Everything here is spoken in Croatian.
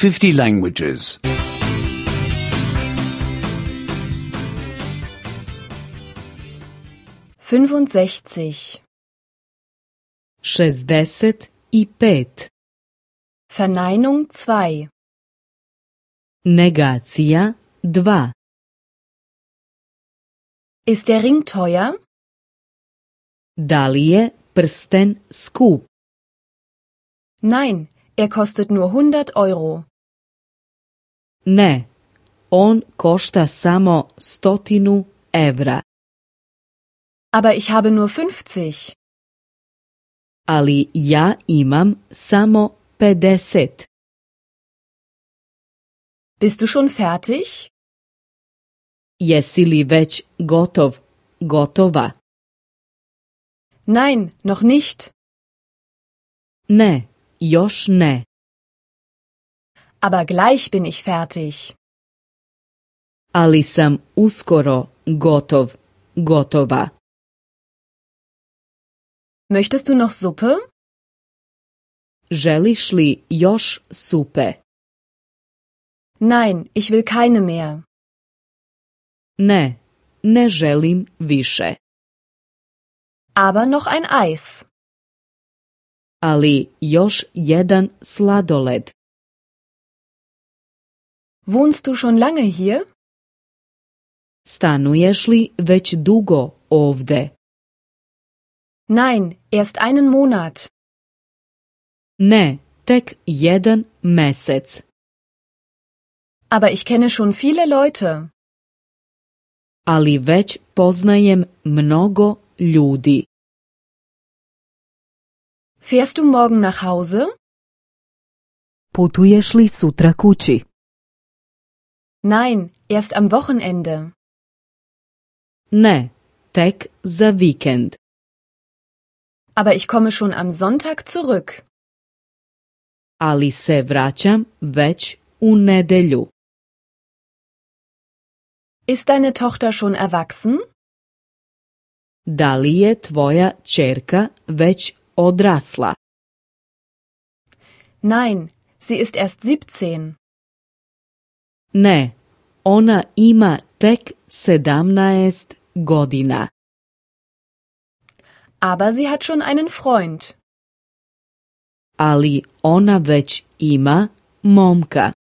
50 languages. 65. 65. Verneinung 2. Negacija 2. Ist der Ring teuer? Da li je prsten skup? Nein, er kostet nur 100 Euro. Ne, on košta samo 100 evra. Aber ich habe nur 50. Ali ja imam samo 50. Bist du schon fertig? Jesi li već gotova? Nein, noch nicht. Ne, još ne. Aber gleich bin ich fertig. Ali sam uskoro gotova. Möchtest du noch Suppe? Želiš li još supe? Nein, ich will keine mehr. Ne, ne želim više. Aber noch ein Eis. Ali još jedan sladoled. Wohnst du schon lange hier? Stanuješ li već dugo ovde? Nein, erst einen Monat. Ne, tek jedan mesec. Aber ich kenne schon viele Leute. Ali već poznajem mnogo ljudi. Fährst du morgen nach Hause? Putuješ li sutra kući? Nein, erst am Wochenende. Ne, tek za vikend. Aber ich komme schon am Sonntag zurück. Ali se vraćam već u nedjelju. Ist deine Tochter schon erwachsen? Da li je tvoja ćerka već odrasla? Nein, sie ist erst 17. Ne, ona ima tek 17 godina. Aber sie hat schon einen Freund. Ali ona već ima momka.